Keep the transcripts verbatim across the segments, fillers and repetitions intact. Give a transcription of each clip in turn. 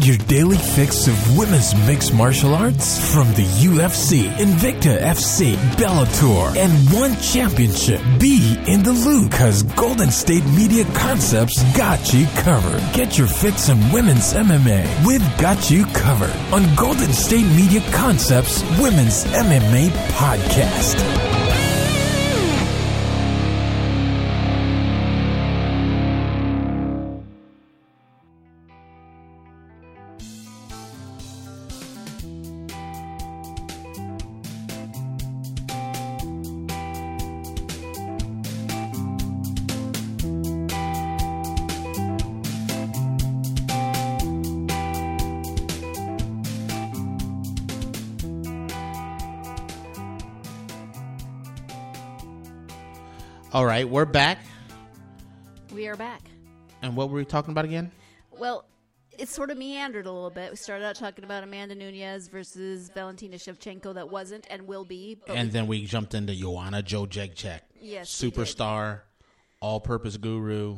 Need your daily fix of women's mixed martial arts? From the U F C, Invicta F C, Bellator, and one championship. Be in the loop, because Golden State Media Concepts got you covered. Get your fix on women's M M A with Got You Covered on Golden State Media Concepts Women's M M A Podcast. All right, we're back. We are back. And what were we talking about again? Well, it sort of meandered a little bit. We started out talking about Amanda Nunes versus Valentina Shevchenko that wasn't and will be. But and we, then we jumped into Joanna Jędrzejczyk. Yes, we did. Superstar, all-purpose guru,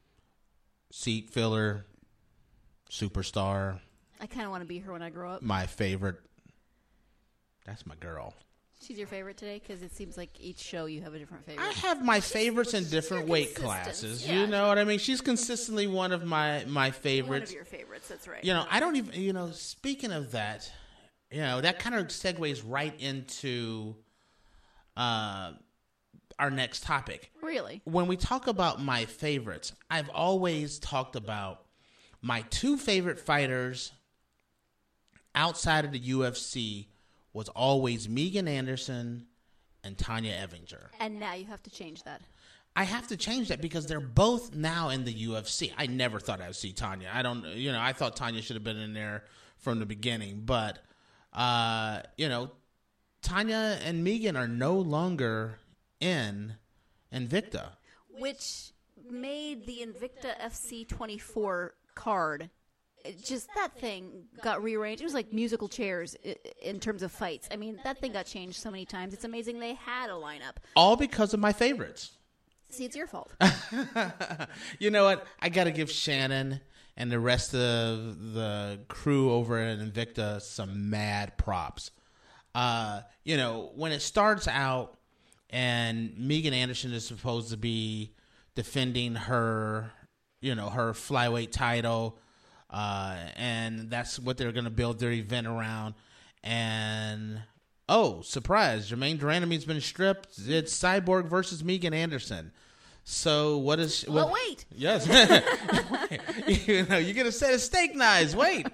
seat filler, superstar. I kind of want to be her when I grow up. My favorite. That's my girl. She's your favorite today? Because it seems like each show you have a different favorite. I have my favorites in different weight classes. Yeah. You know what I mean? She's consistently one of my, my favorites. One of your favorites, that's right. You know, I don't even, you know, speaking of that, you know, that kind of segues right into uh, our next topic. Really? When we talk about my favorites, I've always talked about my two favorite fighters outside of the U F C was always Megan Anderson and Tanya Evinger. And now you have to change that. I have to change that because they're both now in the U F C. I never thought I would see Tanya. I don't, you know, I thought Tanya should have been in there from the beginning. But, uh, you know, Tanya and Megan are no longer in Invicta. Which made the Invicta F C twenty-four card, it just that thing got rearranged. It was like musical chairs in terms of fights. I mean, that thing got changed so many times. It's amazing they had a lineup. All because of my favorites. See, it's your fault. You know what? I got to give Shannon and the rest of the crew over at Invicta some mad props. Uh, you know, when it starts out and Megan Anderson is supposed to be defending her, you know, her flyweight title, uh, and that's what they're going to build their event around. And, oh, surprise, Jermaine Durandamy's been stripped. It's Cyborg versus Megan Anderson. So what is... Well, what, wait. Yes. You know, you get a set of steak knives. Wait.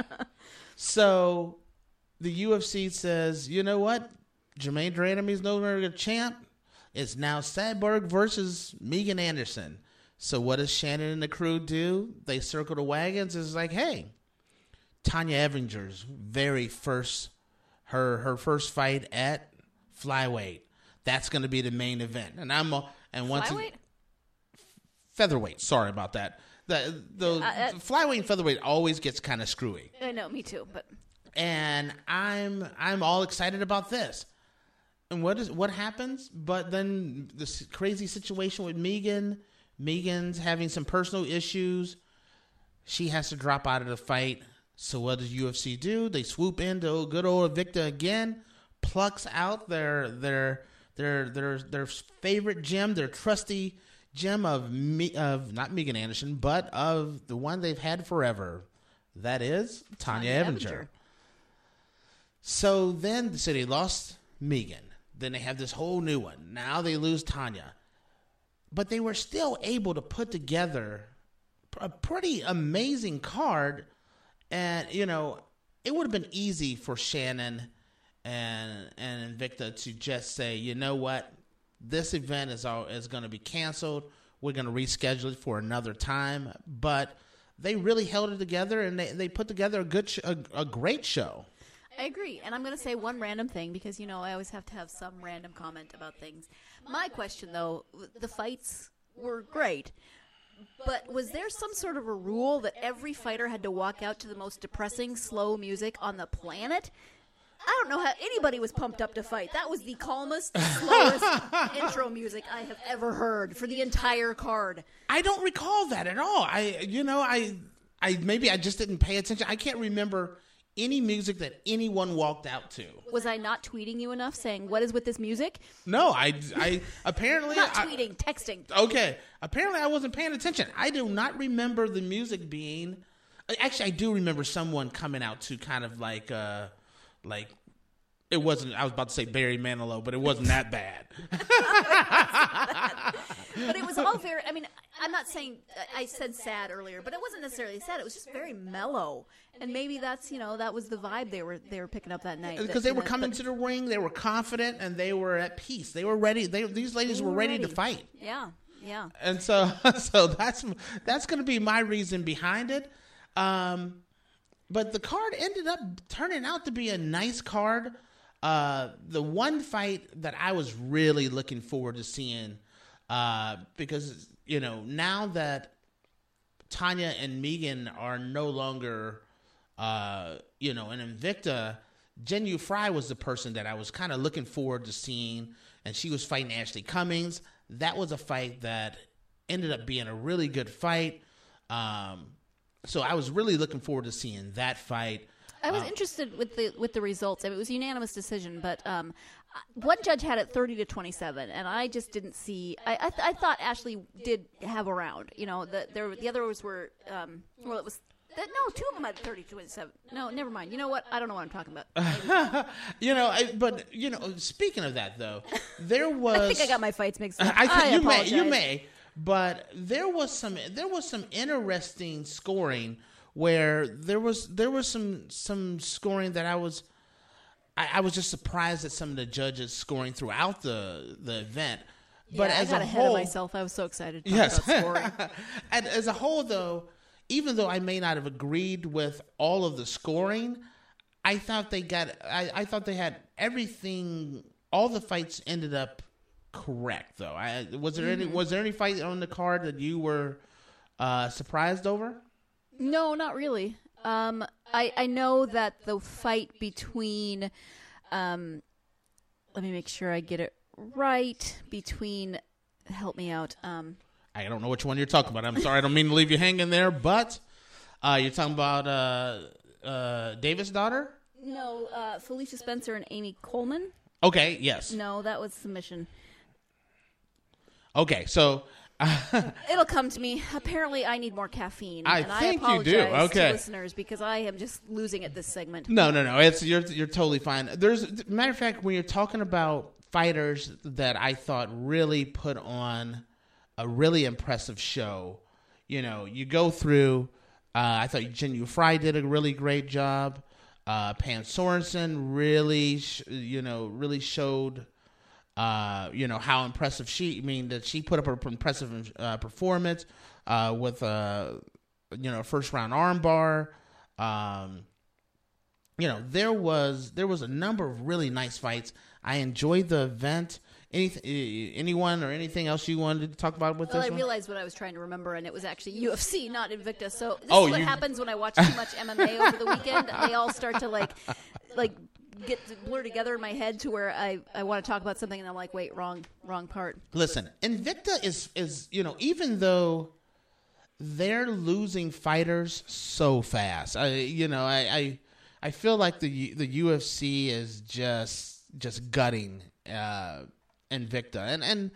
So the U F C says, you know what? Jermaine Durandamy's no longer a champ. It's now Cyborg versus Megan Anderson. So what does Shannon and the crew do? They circle the wagons. It's like, hey, Tanya Evinger's very first, her her first fight at flyweight. That's going to be the main event. And I'm a, and once flyweight? It, featherweight. Sorry about that. The the uh, uh, flyweight and featherweight always gets kind of screwy. I know, me too. But and I'm I'm all excited about this. And what is what happens? But then this crazy situation with Megan. Megan's having some personal issues. She has to drop out of the fight. So what does U F C do? They swoop into good old Invicta again, plucks out their their their their their favorite gem, their trusty gem of me of not Megan Anderson, but of the one they've had forever. That is Tanya, Tanya Evinger. Evinger. So then, so they lost Megan. Then they have this whole new one. Now they lose Tanya. But they were still able to put together a pretty amazing card. And, you know, it would have been easy for Shannon and and Invicta to just say, you know what, this event is all, is going to be canceled. We're going to reschedule it for another time. But they really held it together, and they, they put together a good, sh- a, a great show. I agree. And I'm going to say one random thing because, you know, I always have to have some random comment about things. My question, though, the fights were great. But was there some sort of a rule that every fighter had to walk out to the most depressing, slow music on the planet? I don't know how anybody was pumped up to fight. That was the calmest, slowest intro music I have ever heard for the entire card. I don't recall that at all. I, you know, I... I maybe I just didn't pay attention. I can't remember any music that anyone walked out to. Was I not tweeting you enough saying, what is with this music? No, I, I apparently... Not I, tweeting, texting. Okay. Apparently I wasn't paying attention. I do not remember the music being... Actually, I do remember someone coming out to kind of like... Uh, like it wasn't... I was about to say Barry Manilow, but it wasn't that bad. But it was all very... I mean, I'm not saying... I said sad earlier, but it wasn't necessarily sad. It was just very mellow. And maybe that's, you know, that was the vibe they were they were picking up that night. Because they were coming to the ring, they were confident, and they were at peace. They were ready. They These ladies were, were ready, ready to fight. Yeah, yeah. And so so that's that's going to be my reason behind it. Um, but the card ended up turning out to be a nice card. Uh, the one fight that I was really looking forward to seeing, uh, because, you know, now that Tanya and Megan are no longer... Uh, you know, in Invicta, Jin Yu Fry was the person that I was kind of looking forward to seeing, and she was fighting Ashley Cummings. That was a fight that ended up being a really good fight. Um, so I was really looking forward to seeing that fight. I was um, interested with the with the results. I mean, it was a unanimous decision, but um, one judge had it thirty to twenty-seven, and I just didn't see. I I, th- I thought Ashley did have a round. You know, the there the others were um, well, it was. That, no, two of them had thirty to twenty-seven. No, never mind. You know what? I don't know what I'm talking about. you know, I, but, you know, speaking of that, though, there was... I think I got my fights mixed up. I, I you apologize. may, you may, but there was some there was some interesting scoring where there was there was some some scoring that I was I, I was just surprised at some of the judges scoring throughout the the event. But yeah, as I got a ahead whole, of myself. I was so excited to talk yes. about scoring. And as a whole, though, even though I may not have agreed with all of the scoring, I thought they got. I, I thought they had everything. All the fights ended up correct, though. I, was there mm-hmm. any? Was there any fight on the card that you were uh, surprised over? No, not really. Um, I I know that the fight between, um, let me make sure I get it right. Between, help me out. Um. I don't know which one you're talking about. I'm sorry. I don't mean to leave you hanging there, but uh, you're talking about uh, uh, Davis' daughter? No, uh, Felicia Spencer and Amy Coleman. Okay, yes. No, that was submission. Okay, so... It'll come to me. Apparently, I need more caffeine. I and think I you do. apologize Okay. to listeners because I am just losing it this segment. No, no, no. It's you're you're totally fine. There's matter of fact, when you're talking about fighters that I thought really put on a really impressive show, you know, you go through. Uh, I thought Jin Yu Fry did a really great job. Uh, Pam Sorensen really, sh- you know, really showed. Uh, you know, how impressive she, I mean, that she put up an impressive uh, performance uh, with, uh, you know, first round armbar. Um, you know, there was there was a number of really nice fights. I enjoyed the event. Anything, anyone or anything else you wanted to talk about with well, this I one? realized what I was trying to remember, and it was actually U F C, not Invicta. So this oh, is what you... happens when I watch too much M M A over the weekend. They all start to, like, like... get to blur together in my head to where I, I want to talk about something and I'm like, wait, wrong wrong part. Listen, Invicta is, is, you know, even though they're losing fighters so fast, I, you know, I, I, I feel like the the U F C is just just gutting uh, Invicta. And, and,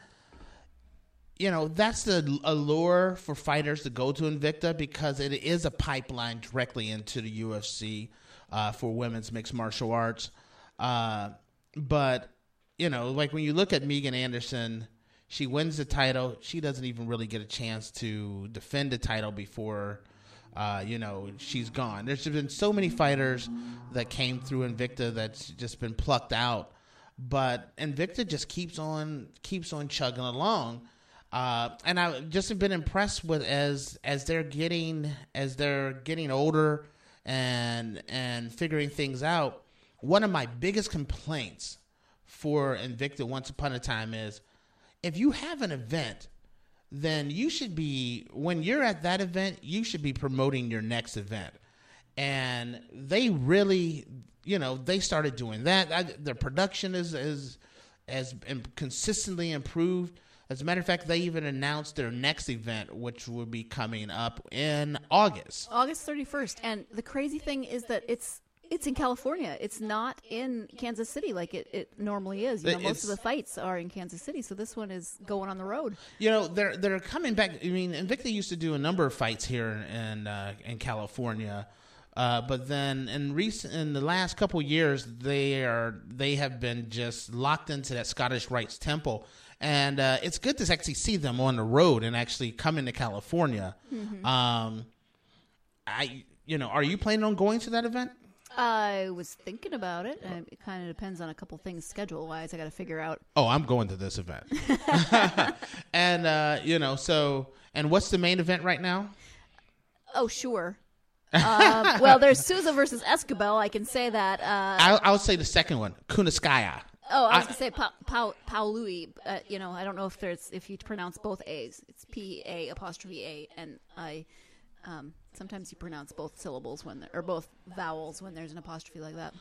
you know, that's the allure for fighters to go to Invicta because it is a pipeline directly into the U F C. Uh, for women's mixed martial arts. Uh, but, you know, like when you look at Megan Anderson, she wins the title. She doesn't even really get a chance to defend the title before, uh, you know, she's gone. There's been so many fighters that came through Invicta that's just been plucked out. But Invicta just keeps on keeps on chugging along. Uh, and I've just been impressed with as as they're getting as they're getting older and and figuring things out. One of my biggest complaints for Invicta once upon a time is if you have an event, then you should be, when you're at that event, you should be promoting your next event. And they really, you know, they started doing that. I, their production is, is has consistently improved. As a matter of fact, they even announced their next event, which will be coming up in August. August thirty-first. And the crazy thing is that it's it's in California. It's not in Kansas City like it, it normally is. You know, most It's- of the fights are in Kansas City, so this one is going on the road. You know, they're they're coming back. I mean, Invicta used to do a number of fights here in uh, in California, uh, but then in recent in the last couple years, they are they have been just locked into that Scottish Rites Temple, and uh, it's good to actually see them on the road and actually coming to California. Mm-hmm. Um, I you know, are you planning on going to that event? I was thinking about it. Uh, it kind of depends on a couple things schedule-wise. I got to figure out. Oh, I'm going to this event. And, uh, you know, so, and what's the main event right now? Oh, sure. uh, well, there's Souza versus Escobar. I can say that. Uh, I'll, I'll say the second one, Kunitskaya. oh, I was I- gonna say Pa- Pa- Paului. Uh, you know, I don't know if there's if you pronounce both A's. It's P A apostrophe A, and I. Um, sometimes you pronounce both syllables when there, or both vowels when there's an apostrophe like that.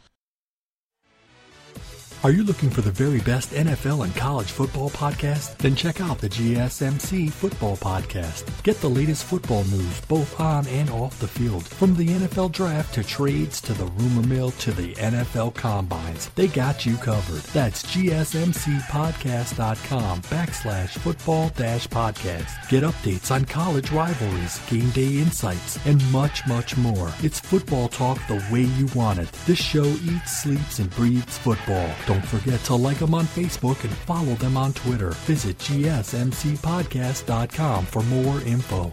Are you looking for the very best N F L and college football podcast? Then check out the G S M C Football Podcast. Get the latest football news both on and off the field. From the N F L Draft to trades to the rumor mill to the N F L Combines. They got you covered. That's gsmcpodcast.com backslash football dash podcast. Get updates on college rivalries, game day insights, and much, much more. It's football talk the way you want it. This show eats, sleeps, and breathes football. Don't forget to like them on Facebook and follow them on Twitter. Visit g s m c podcast dot com for more info.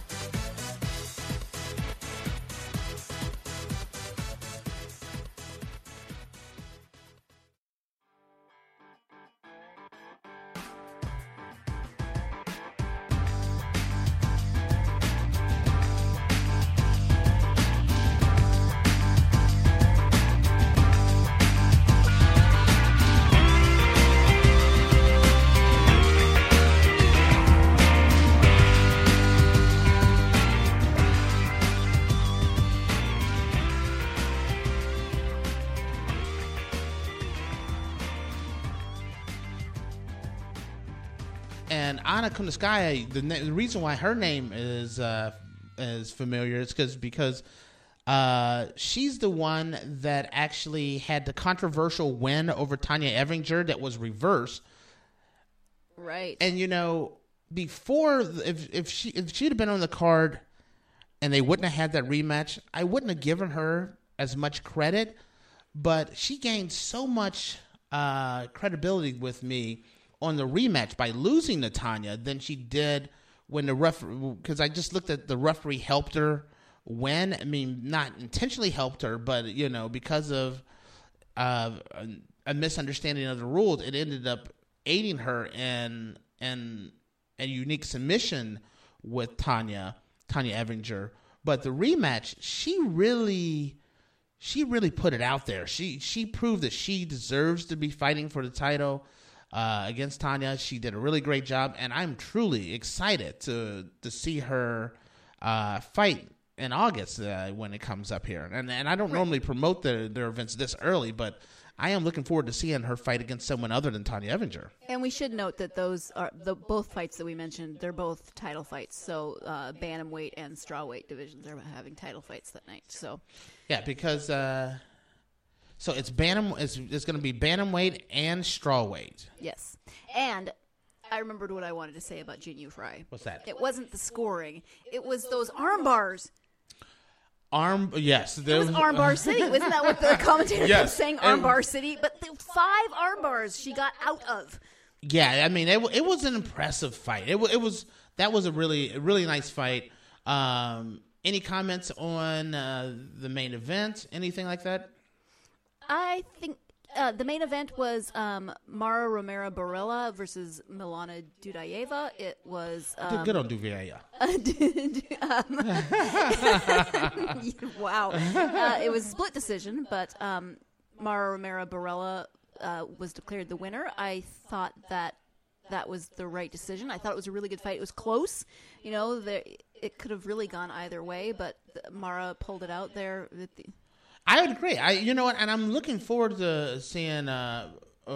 And Anna Kunitskaya, the, na- the reason why her name is uh, is familiar is because because uh, she's the one that actually had the controversial win over Tanya Evinger that was reversed. Right. And you know, before the- if if she if she'd have been on the card and they wouldn't have had that rematch, I wouldn't have given her as much credit. But she gained so much uh, credibility with me on the rematch by losing to Tanya than she did when the ref, because I just looked at the referee helped her win. I mean, not intentionally helped her, but you know, because of uh, a, a misunderstanding of the rules, it ended up aiding her in in a unique submission with Tanya Tanya Evinger. But the rematch, she really. She really put it out there. She she proved that she deserves to be fighting for the title uh, against Tanya. She did a really great job, and I'm truly excited to to see her uh, fight in August uh, when it comes up here. And and I don't Right. normally promote their their events this early, but I am looking forward to seeing her fight against someone other than Tanya Evinger. And we should note that those are the both fights that we mentioned. They're both title fights. So uh, bantamweight and strawweight divisions are having title fights that night. So Yeah, because uh, so it's bantam. It's, it's going to be bantamweight and strawweight. yes, and I remembered what I wanted to say about Jin Yu Fry. What's that? It wasn't the scoring. It was those arm bars. Arm, yes. It was armbar city. Wasn't that what the commentator Yes. was saying? And- Armbar city. But the five arm bars she got out of. Yeah, I mean, it, wa- it was an impressive fight. It, wa- it was that was a really a really nice fight. Um, any comments on uh, the main event? Anything like that? I think uh, the main event was um, Mara Romero Barella versus Milana Dudayeva. It was um, Did good on Duvier. wow. Uh, it was a split decision, but um, Mara Romero Barella uh, was declared the winner. I thought that that was the right decision. I thought it was a really good fight. It was close. You know, there, it could have really gone either way, but Mara pulled it out there. With the, I would agree. I, you know what, and I'm looking forward to seeing uh, uh,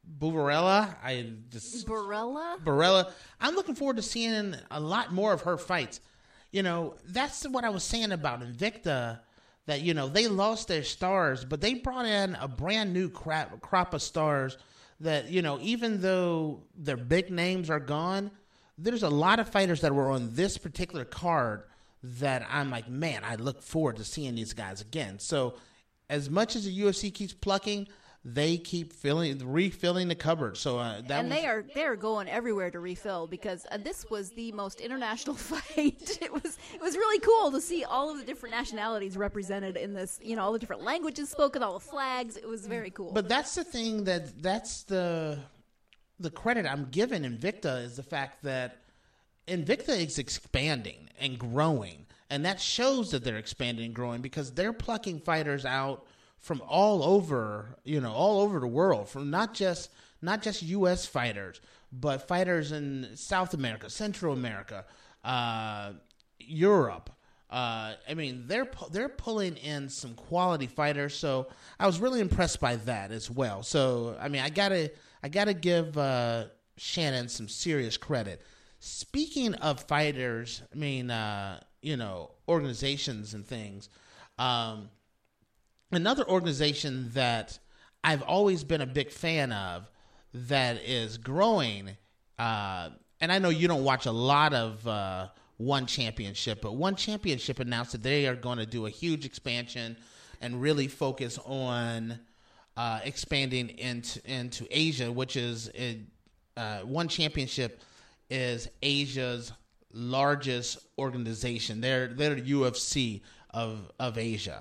Buvarella. I just Barella? Barella. I'm looking forward to seeing a lot more of her fights. You know, that's what I was saying about Invicta, that, you know, they lost their stars, but they brought in a brand new crop, crop of stars that, you know, even though their big names are gone, there's a lot of fighters that were on this particular card that I'm like, man, I look forward to seeing these guys again. So as much as the U F C keeps plucking, they keep filling, refilling the cupboard. So uh, that and was, they are they are going everywhere to refill, because uh, this was the most international fight. It was it was really cool to see all of the different nationalities represented in this. You know, all the different languages spoken, all the flags. It was very cool. But that's the thing that that's the the credit I'm giving Invicta, is the fact that Invicta is expanding and growing, and that shows that they're expanding and growing because they're plucking fighters out from all over, you know, all over the world, from not just not just U S fighters, but fighters in South America, Central America, uh, Europe. Uh, I mean, they're they're pulling in some quality fighters, so I was really impressed by that as well. So, I mean, I gotta I gotta give uh, Shannon some serious credit. Speaking of fighters, I mean, uh, you know, organizations and things. Um, Another organization that I've always been a big fan of that is growing, uh, and I know you don't watch a lot of uh, One Championship, but One Championship announced that they are going to do a huge expansion and really focus on uh, expanding into into Asia, which is uh, One Championship is Asia's largest organization. They're they're the U F C of of Asia.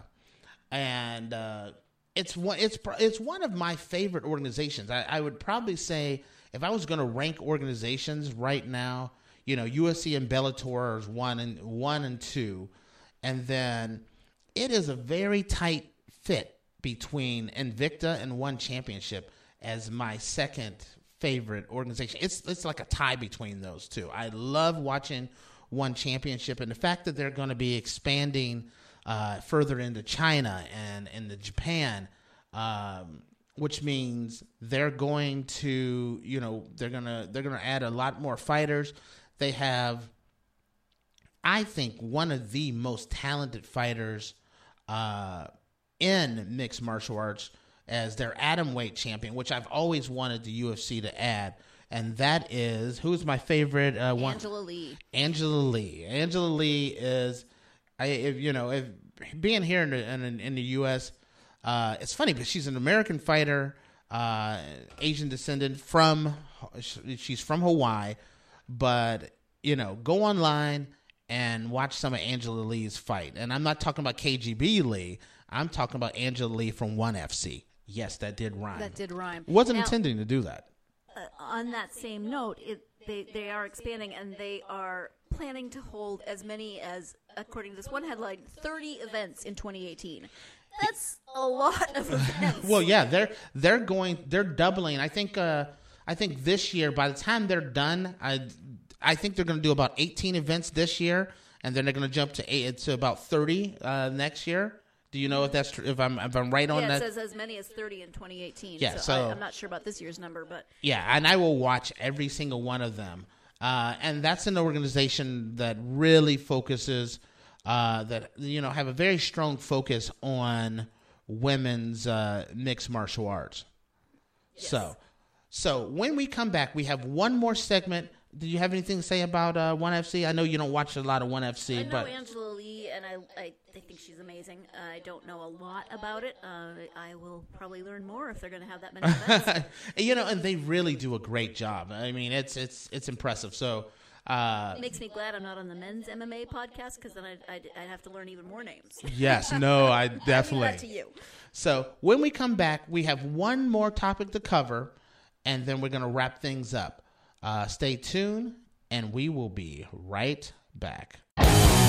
And uh, it's one it's it's one of my favorite organizations. I, I would probably say, if I was going to rank organizations right now, you know, U F C and Bellator is one and one and two, and then it is a very tight fit between Invicta and One Championship as my second favorite organization. It's it's like a tie between those two. I love watching One Championship, and the fact that they're going to be expanding Uh, further into China and into Japan, um, which means they're going to, you know, they're gonna they're gonna add a lot more fighters. They have, I think, one of the most talented fighters uh, in mixed martial arts as their atomweight champion, which I've always wanted the U F C to add, and that is, who's my favorite uh, one? Angela Lee. Angela Lee. Angela Lee is. I, if, you know, if being here in the, in, in the U S, uh, it's funny, but she's an American fighter, uh, Asian descendant from, she's from Hawaii, but, you know, go online and watch some of Angela Lee's fight. And I'm not talking about K G B Lee. I'm talking about Angela Lee from One F C. Yes, that did rhyme. That did rhyme. Wasn't now, intending to do that. Uh, on that same note, it, they, they are expanding, and they are planning to hold as many as, according to this one headline, thirty events in twenty eighteen. That's a lot of events. Well, yeah, they're they're going they're doubling. I think uh, I think this year, by the time they're done, I I think they're going to do about eighteen events this year, and then they're going to jump to eight to about thirty uh, next year. Do you know if that's true? If I'm if I'm right on yeah, that? Yeah, it says as many as thirty in twenty eighteen. Yeah, so, so I, I'm not sure about this year's number, but yeah, and I will watch every single one of them. Uh, and that's an organization that really focuses, uh, that, you know, have a very strong focus on women's uh, mixed martial arts. Yes. So, so when we come back, we have one more segment. Do you have anything to say about uh, One F C? I know you don't watch a lot of One F C, I know but Angela Lee, and I, I I think she's amazing. I don't know a lot about it. Uh, I will probably learn more if they're going to have that many events. You know, and they really do a great job. I mean, it's it's it's impressive. So uh, it makes me glad I'm not on the men's M M A podcast, because then I'd, I'd, I'd have to learn even more names. Yes, no, I definitely. I'll leave that to you. So when we come back, we have one more topic to cover, and then we're going to wrap things up. Uh, stay tuned, and we will be right back.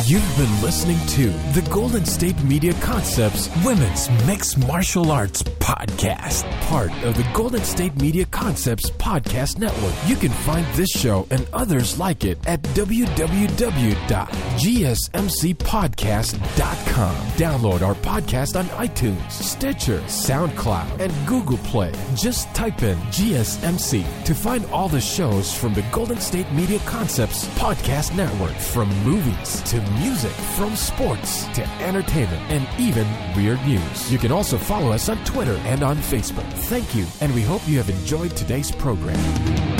You've been listening to the Golden State Media Concepts Women's Mixed Martial Arts Podcast, part of the Golden State Media Concepts Podcast Network. You can find this show and others like it at w w w dot g s m c podcast dot com. Download our podcast on iTunes, Stitcher, SoundCloud, and Google Play. Just type in G S M C to find all the shows from the Golden State Media Concepts Podcast Network, from movies to music, from sports to entertainment, and even weird news. You can also follow us on Twitter and on Facebook. Thank you, and we hope you have enjoyed today's program.